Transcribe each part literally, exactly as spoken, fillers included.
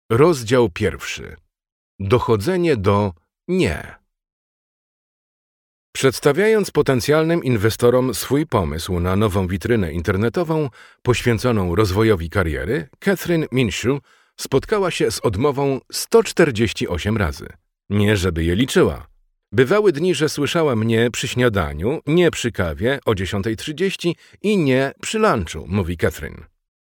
Rozdział pierwszy. Dochodzenie do nie. Przedstawiając potencjalnym inwestorom swój pomysł na nową witrynę internetową poświęconą rozwojowi kariery, Catherine Minshew spotkała się z odmową sto czterdzieści osiem razy. Nie żeby je liczyła. Bywały dni, że słyszała mnie przy śniadaniu, nie przy kawie o dziesiątej trzydzieści i nie przy lunchu, mówi Catherine.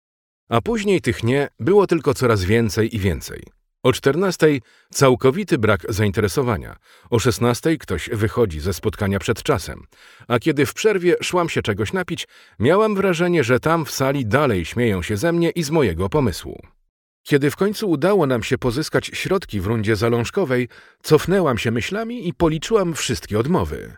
A później tych nie było tylko coraz więcej i więcej. O czternastej całkowity brak zainteresowania, o szesnastej ktoś wychodzi ze spotkania przed czasem, a kiedy w przerwie szłam się czegoś napić, miałam wrażenie, że tam w sali dalej śmieją się ze mnie i z mojego pomysłu. Kiedy w końcu udało nam się pozyskać środki w rundzie zalążkowej, cofnęłam się myślami i policzyłam wszystkie odmowy.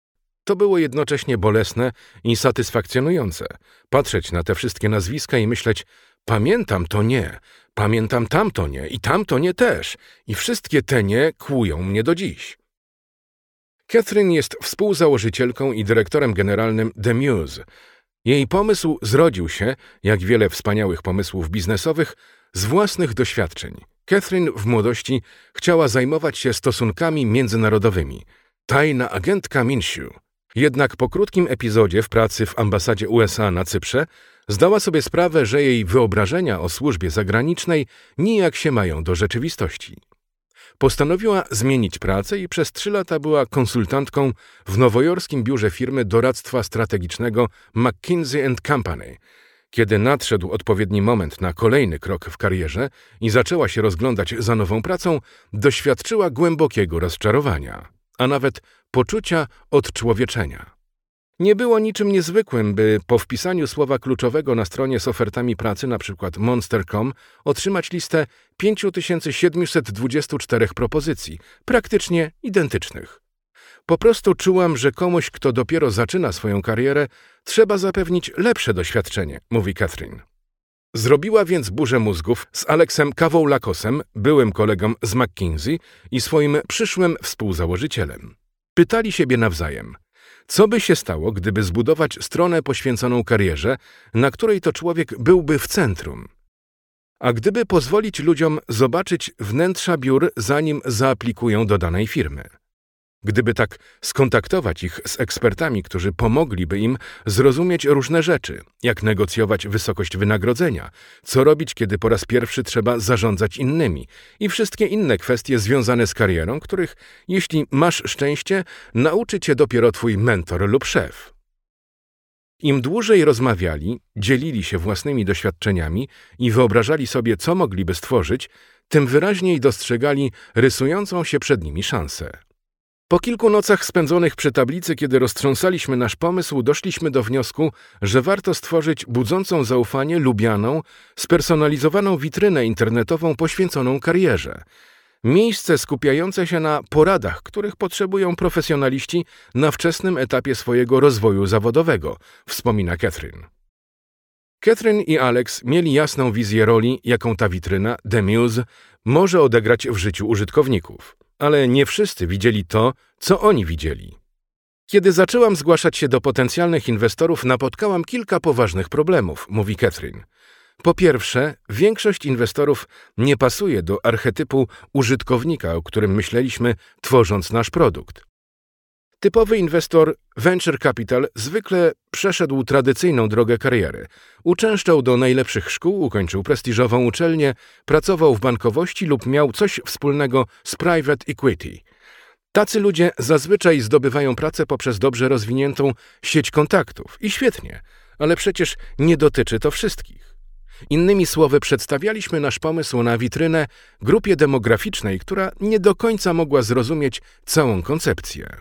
To było jednocześnie bolesne i satysfakcjonujące. Patrzeć na te wszystkie nazwiska i myśleć, pamiętam to nie, pamiętam tamto nie i tamto nie też. I wszystkie te nie kłują mnie do dziś. Catherine jest współzałożycielką i dyrektorem generalnym The Muse. Jej pomysł zrodził się, jak wiele wspaniałych pomysłów biznesowych, z własnych doświadczeń. Catherine w młodości chciała zajmować się stosunkami międzynarodowymi. Tajna agentka Minshew. Jednak po krótkim epizodzie w pracy w ambasadzie U S A na Cyprze zdała sobie sprawę, że jej wyobrażenia o służbie zagranicznej nijak się mają do rzeczywistości. Postanowiła zmienić pracę i przez trzy lata była konsultantką w nowojorskim biurze firmy doradztwa strategicznego McKinsey and Company. Kiedy nadszedł odpowiedni moment na kolejny krok w karierze i zaczęła się rozglądać za nową pracą, doświadczyła głębokiego rozczarowania, a nawet poczucia odczłowieczenia. Nie było niczym niezwykłym, by po wpisaniu słowa kluczowego na stronie z ofertami pracy, np. monster kropka com, otrzymać listę pięć tysięcy siedemset dwadzieścia cztery propozycji, praktycznie identycznych. Po prostu czułam, że komuś, kto dopiero zaczyna swoją karierę, trzeba zapewnić lepsze doświadczenie, mówi Catherine. Zrobiła więc burzę mózgów z Alexem Kavoulakosem, byłym kolegą z McKinsey i swoim przyszłym współzałożycielem. Pytali siebie nawzajem, co by się stało, gdyby zbudować stronę poświęconą karierze, na której to człowiek byłby w centrum. A gdyby pozwolić ludziom zobaczyć wnętrza biur, zanim zaaplikują do danej firmy. Gdyby tak skontaktować ich z ekspertami, którzy pomogliby im zrozumieć różne rzeczy, jak negocjować wysokość wynagrodzenia, co robić, kiedy po raz pierwszy trzeba zarządzać innymi i wszystkie inne kwestie związane z karierą, których, jeśli masz szczęście, nauczy cię dopiero twój mentor lub szef. Im dłużej rozmawiali, dzielili się własnymi doświadczeniami i wyobrażali sobie, co mogliby stworzyć, tym wyraźniej dostrzegali rysującą się przed nimi szansę. Po kilku nocach spędzonych przy tablicy, kiedy roztrząsaliśmy nasz pomysł, doszliśmy do wniosku, że warto stworzyć budzącą zaufanie, lubianą, spersonalizowaną witrynę internetową poświęconą karierze. Miejsce skupiające się na poradach, których potrzebują profesjonaliści na wczesnym etapie swojego rozwoju zawodowego, wspomina Catherine. Catherine i Alex mieli jasną wizję roli, jaką ta witryna, The Muse, może odegrać w życiu użytkowników. Ale nie wszyscy widzieli to, co oni widzieli. Kiedy zaczęłam zgłaszać się do potencjalnych inwestorów, napotkałam kilka poważnych problemów, mówi Catherine. Po pierwsze, większość inwestorów nie pasuje do archetypu użytkownika, o którym myśleliśmy, tworząc nasz produkt. Typowy inwestor venture capital zwykle przeszedł tradycyjną drogę kariery. Uczęszczał do najlepszych szkół, ukończył prestiżową uczelnię, pracował w bankowości lub miał coś wspólnego z private equity. Tacy ludzie zazwyczaj zdobywają pracę poprzez dobrze rozwiniętą sieć kontaktów. I świetnie, ale przecież nie dotyczy to wszystkich. Innymi słowy, przedstawialiśmy nasz pomysł na witrynę grupie demograficznej, która nie do końca mogła zrozumieć całą koncepcję.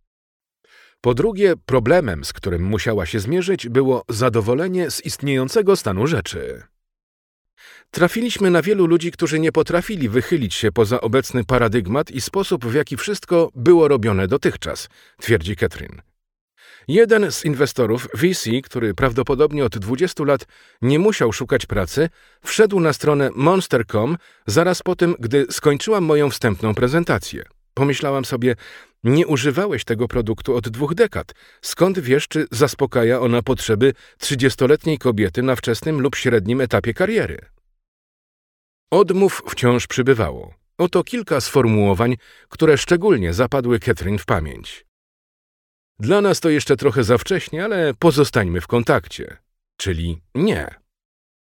Po drugie, problemem, z którym musiała się zmierzyć, było zadowolenie z istniejącego stanu rzeczy. Trafiliśmy na wielu ludzi, którzy nie potrafili wychylić się poza obecny paradygmat i sposób, w jaki wszystko było robione dotychczas, twierdzi Catherine. Jeden z inwestorów, V C, który prawdopodobnie od dwudziestu lat nie musiał szukać pracy, wszedł na stronę monster kropka com zaraz po tym, gdy skończyłam moją wstępną prezentację. Pomyślałam sobie, nie używałeś tego produktu od dwóch dekad. Skąd wiesz, czy zaspokaja ona potrzeby trzydziestoletniej kobiety na wczesnym lub średnim etapie kariery? Odmów wciąż przybywało. Oto kilka sformułowań, które szczególnie zapadły Catherine w pamięć. Dla nas to jeszcze trochę za wcześnie, ale pozostańmy w kontakcie. Czyli nie.